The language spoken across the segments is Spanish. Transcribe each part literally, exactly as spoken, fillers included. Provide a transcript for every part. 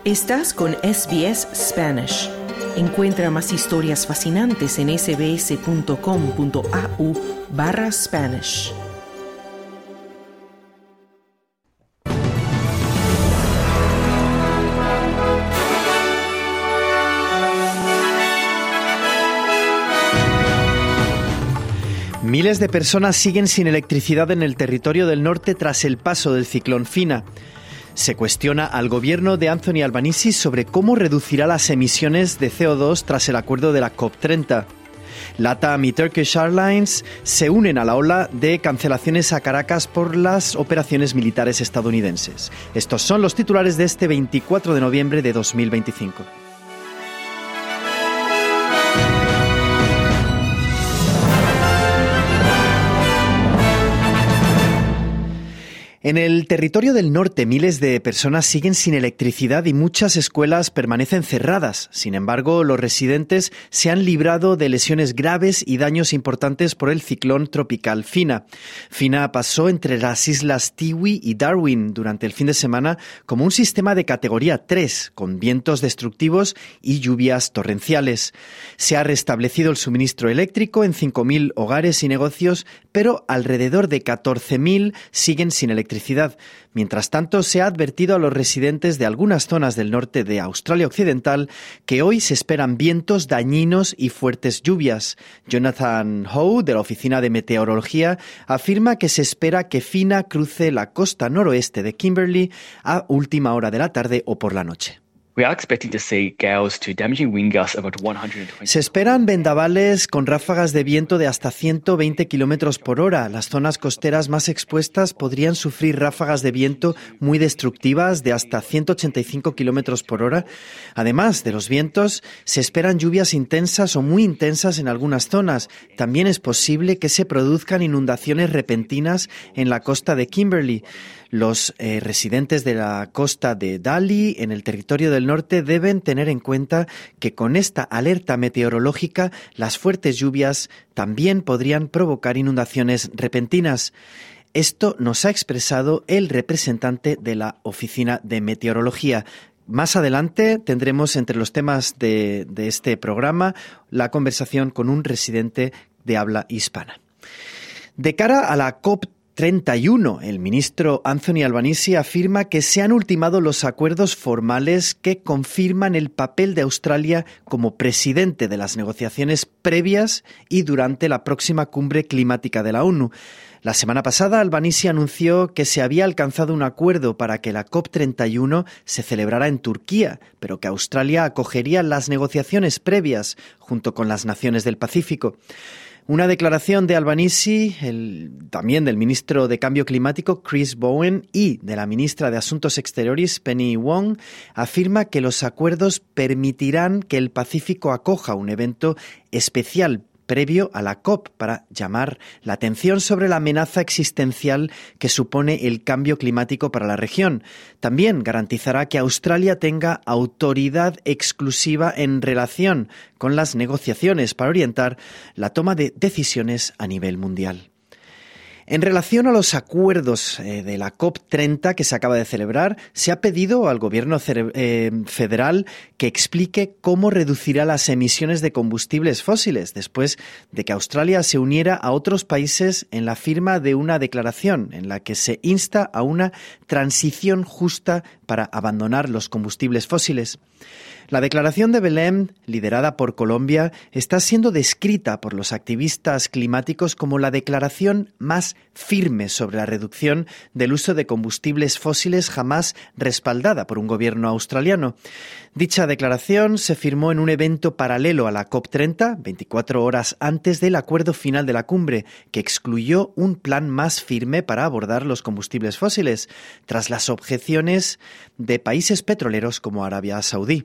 Estás con S B S Spanish. Encuentra más historias fascinantes en sbs.com.au barra Spanish. Miles de personas siguen sin electricidad en el territorio del norte tras el paso del ciclón Fina. Se cuestiona al gobierno de Anthony Albanese sobre cómo reducirá las emisiones de C O dos tras el acuerdo de la COP treinta. LATAM y Turkish Airlines se unen a la ola de cancelaciones a Caracas por las operaciones militares estadounidenses. Estos son los titulares de este veinticuatro de noviembre de dos mil veinticinco. En el territorio del norte, miles de personas siguen sin electricidad y muchas escuelas permanecen cerradas. Sin embargo, los residentes se han librado de lesiones graves y daños importantes por el ciclón tropical Fina. Fina pasó entre las islas Tiwi y Darwin durante el fin de semana como un sistema de categoría tres, con vientos destructivos y lluvias torrenciales. Se ha restablecido el suministro eléctrico en cinco mil hogares y negocios, pero alrededor de catorce mil siguen sin electricidad. Mientras tanto, se ha advertido a los residentes de algunas zonas del norte de Australia Occidental que hoy se esperan vientos dañinos y fuertes lluvias. Jonathan Howe, de la Oficina de Meteorología, afirma que se espera que Fina cruce la costa noroeste de Kimberley a última hora de la tarde o por la noche. Se esperan vendavales con ráfagas de viento de hasta ciento veinte kilómetros por hora. Las zonas costeras más expuestas podrían sufrir ráfagas de viento muy destructivas de hasta ciento ochenta y cinco kilómetros por hora. Además de los vientos, se esperan lluvias intensas o muy intensas en algunas zonas. También es posible que se produzcan inundaciones repentinas en la costa de Kimberley. Los eh, residentes de la costa de Daly, en el territorio del norte, deben tener en cuenta que con esta alerta meteorológica las fuertes lluvias también podrían provocar inundaciones repentinas. Esto nos ha expresado el representante de la Oficina de Meteorología. Más adelante tendremos entre los temas de, de este programa la conversación con un residente de habla hispana. De cara a la COP treinta y uno, el ministro Anthony Albanese afirma que se han ultimado los acuerdos formales que confirman el papel de Australia como presidente de las negociaciones previas y durante la próxima cumbre climática de la ONU. La semana pasada, Albanese anunció que se había alcanzado un acuerdo para que la COP treinta y uno se celebrara en Turquía, pero que Australia acogería las negociaciones previas junto con las naciones del Pacífico. Una declaración de Albanese, el, también del ministro de Cambio Climático Chris Bowen y de la ministra de Asuntos Exteriores Penny Wong afirma que los acuerdos permitirán que el Pacífico acoja un evento especial previo a la COP para llamar la atención sobre la amenaza existencial que supone el cambio climático para la región. También garantizará que Australia tenga autoridad exclusiva en relación con las negociaciones para orientar la toma de decisiones a nivel mundial. En relación a los acuerdos eh, de la COP treinta que se acaba de celebrar, se ha pedido al gobierno cere- eh, federal que explique cómo reducirá las emisiones de combustibles fósiles después de que Australia se uniera a otros países en la firma de una declaración en la que se insta a una transición justa para abandonar los combustibles fósiles. La declaración de Belém, liderada por Colombia, está siendo descrita por los activistas climáticos como la declaración más firme sobre la reducción del uso de combustibles fósiles jamás respaldada por un gobierno australiano. Dicha declaración se firmó en un evento paralelo a la COP treinta, veinticuatro horas antes del acuerdo final de la cumbre, que excluyó un plan más firme para abordar los combustibles fósiles, tras las objeciones de países petroleros como Arabia Saudí.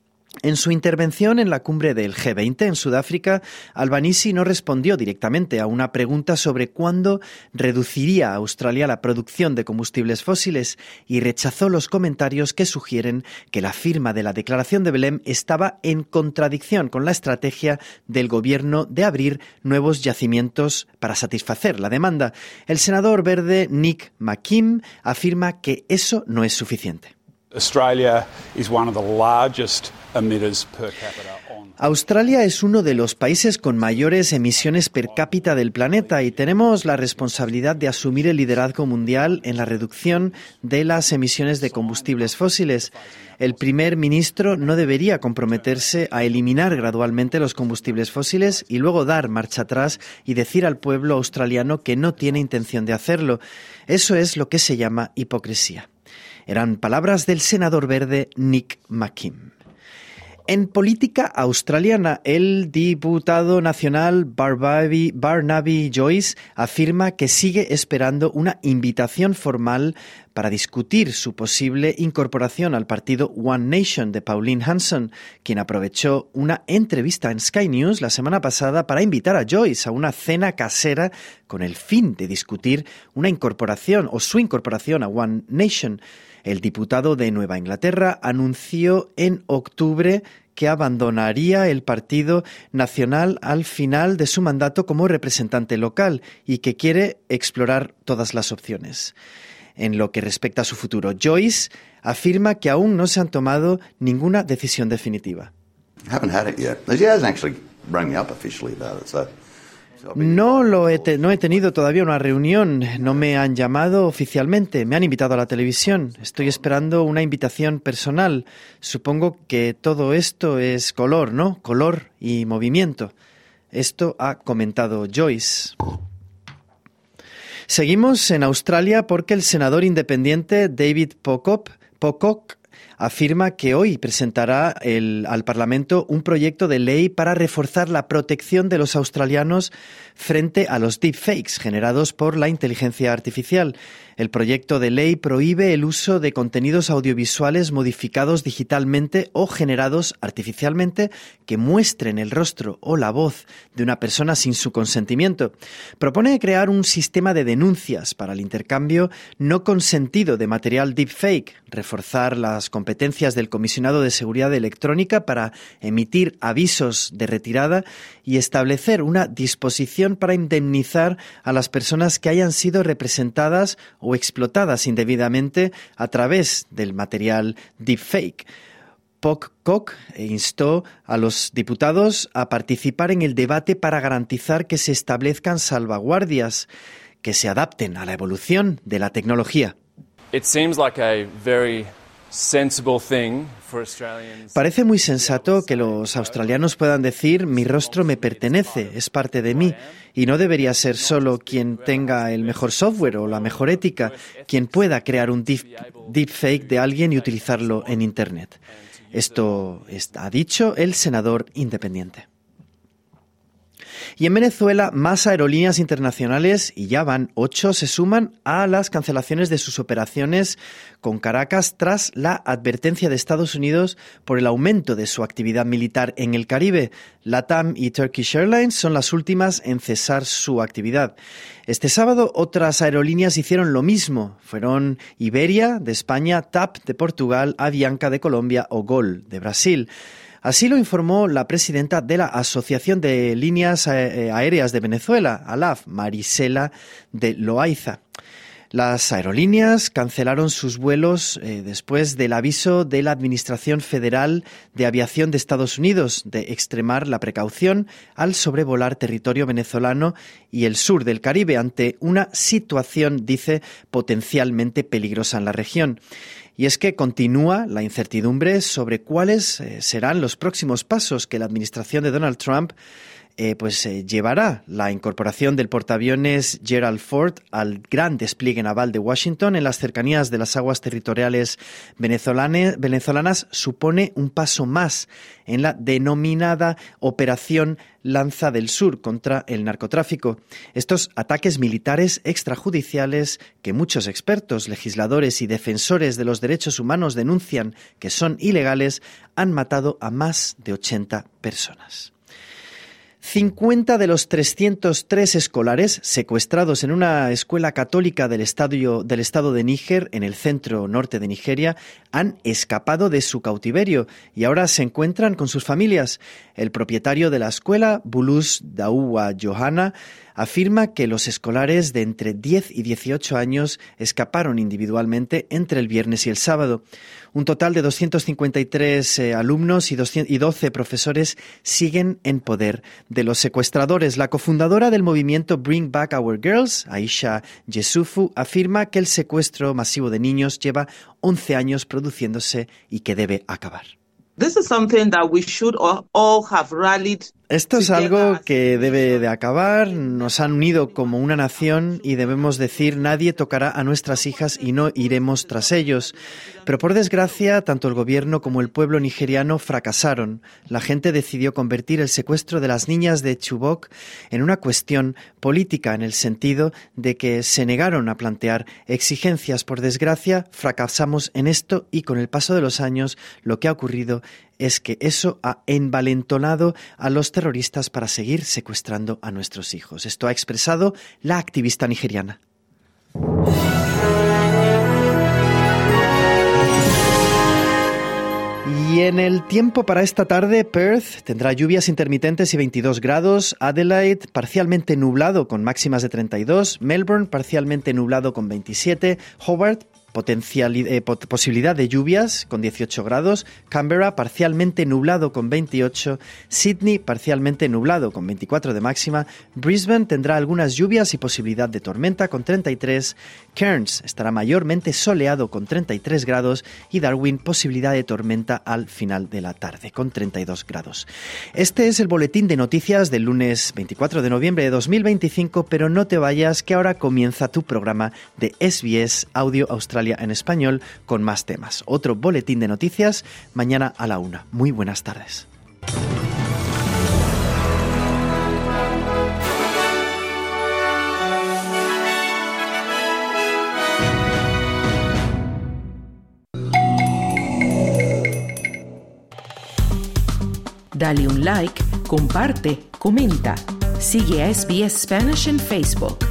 En su intervención en la cumbre del G veinte en Sudáfrica, Albanese no respondió directamente a una pregunta sobre cuándo reduciría Australia la producción de combustibles fósiles y rechazó los comentarios que sugieren que la firma de la Declaración de Belém estaba en contradicción con la estrategia del gobierno de abrir nuevos yacimientos para satisfacer la demanda. El senador verde Nick McKim afirma que eso no es suficiente. Australia is one of the largest emitters per capita on... Australia es uno de los países con mayores emisiones per cápita del planeta y tenemos la responsabilidad de asumir el liderazgo mundial en la reducción de las emisiones de combustibles fósiles. El primer ministro no debería comprometerse a eliminar gradualmente los combustibles fósiles y luego dar marcha atrás y decir al pueblo australiano que no tiene intención de hacerlo. Eso es lo que se llama hipocresía. Eran palabras del senador verde Nick McKim. En política australiana, el diputado nacional Barnaby, Barnaby Joyce afirma que sigue esperando una invitación formal para discutir su posible incorporación al partido One Nation de Pauline Hanson, quien aprovechó una entrevista en Sky News la semana pasada para invitar a Joyce a una cena casera con el fin de discutir una incorporación o su incorporación a One Nation. El diputado de Nueva Inglaterra anunció en octubre que abandonaría el Partido Nacional al final de su mandato como representante local y que quiere explorar todas las opciones. En lo que respecta a su futuro, Joyce afirma que aún no se han tomado ninguna decisión definitiva. No lo he te- no he tenido todavía una reunión, no me han llamado oficialmente, me han invitado a la televisión, estoy esperando una invitación personal. Supongo que todo esto es color, ¿no? Color y movimiento. Esto ha comentado Joyce. Seguimos en Australia porque el senador independiente David Pocock, Pocock afirma que hoy presentará el, al Parlamento un proyecto de ley para reforzar la protección de los australianos frente a los deepfakes generados por la inteligencia artificial. El proyecto de ley prohíbe el uso de contenidos audiovisuales modificados digitalmente o generados artificialmente que muestren el rostro o la voz de una persona sin su consentimiento. Propone crear un sistema de denuncias para el intercambio no consentido de material deepfake, reforzar las competencias del Comisionado de Seguridad Electrónica para emitir avisos de retirada y establecer una disposición para indemnizar a las personas que hayan sido representadas o explotadas indebidamente a través del material deepfake. Pocock instó a los diputados a participar en el debate para garantizar que se establezcan salvaguardias que se adapten a la evolución de la tecnología. It seems like a very Parece muy sensato que los australianos puedan decir mi rostro me pertenece, es parte de mí, y no debería ser solo quien tenga el mejor software o la mejor ética, quien pueda crear un deep, deepfake de alguien y utilizarlo en Internet. Esto ha dicho el senador independiente. Y en Venezuela, más aerolíneas internacionales, y ya van ocho, se suman a las cancelaciones de sus operaciones con Caracas tras la advertencia de Estados Unidos por el aumento de su actividad militar en el Caribe. LATAM y Turkish Airlines son las últimas en cesar su actividad. Este sábado otras aerolíneas hicieron lo mismo. Fueron Iberia de España, TAP de Portugal, Avianca de Colombia o GOL de Brasil. Así lo informó la presidenta de la Asociación de Líneas Aéreas de Venezuela, ALAF, Marisela de Loaiza. Las aerolíneas cancelaron sus vuelos eh, después del aviso de la Administración Federal de Aviación de Estados Unidos de extremar la precaución al sobrevolar territorio venezolano y el sur del Caribe ante una situación, dice, potencialmente peligrosa en la región. Y es que continúa la incertidumbre sobre cuáles eh, serán los próximos pasos que la administración de Donald Trump eh, pues, eh, llevará. La incorporación del portaaviones Gerald Ford al gran despliegue naval de Washington en las cercanías de las aguas territoriales venezolanas supone un paso más en la denominada Operación Lanza del Sur contra el narcotráfico. Estos ataques militares extrajudiciales que muchos expertos, legisladores y defensores de los derechos humanos denuncian que son ilegales han matado a más de ochenta personas. cincuenta de los trescientos tres escolares secuestrados en una escuela católica del, estadio, del estado de Níger, en el centro norte de Nigeria, han escapado de su cautiverio y ahora se encuentran con sus familias. El propietario de la escuela, Bulus Daouwa Johanna, afirma que los escolares de entre diez y dieciocho años escaparon individualmente entre el viernes y el sábado. Un total de doscientos cincuenta y tres eh, alumnos y, doscientos, y doce profesores siguen en poder de los secuestradores. La cofundadora del movimiento Bring Back Our Girls, Aisha Yesufu, afirma que el secuestro masivo de niños lleva once años produciéndose y que debe acabar. This is something that we should all have rallied. Esto es algo que debe de acabar. Nos han unido como una nación y debemos decir: nadie tocará a nuestras hijas y no iremos tras ellos. Pero por desgracia, tanto el gobierno como el pueblo nigeriano fracasaron. La gente decidió convertir el secuestro de las niñas de Chibok en una cuestión política, en el sentido de que se negaron a plantear exigencias. Por desgracia, fracasamos en esto y con el paso de los años lo que ha ocurrido es que eso ha envalentonado a los terroristas para seguir secuestrando a nuestros hijos. Esto ha expresado la activista nigeriana. Y en el tiempo para esta tarde, Perth tendrá lluvias intermitentes y veintidós grados, Adelaide parcialmente nublado con máximas de treinta y dos, Melbourne parcialmente nublado con veintisiete, Hobart Potencial, eh, posibilidad de lluvias con dieciocho grados, Canberra parcialmente nublado con veintiocho, Sydney parcialmente nublado con veinticuatro de máxima, Brisbane tendrá algunas lluvias y posibilidad de tormenta con treinta y tres, Cairns estará mayormente soleado con treinta y tres grados y Darwin posibilidad de tormenta al final de la tarde con treinta y dos grados. Este es el boletín de noticias del lunes veinticuatro de noviembre de dos mil veinticinco, pero no te vayas que ahora comienza tu programa de S B S Audio Australia en español con más temas. Otro boletín de noticias mañana a la una. Muy buenas tardes. Dale un like, comparte, comenta. Sigue a S B S Spanish en Facebook.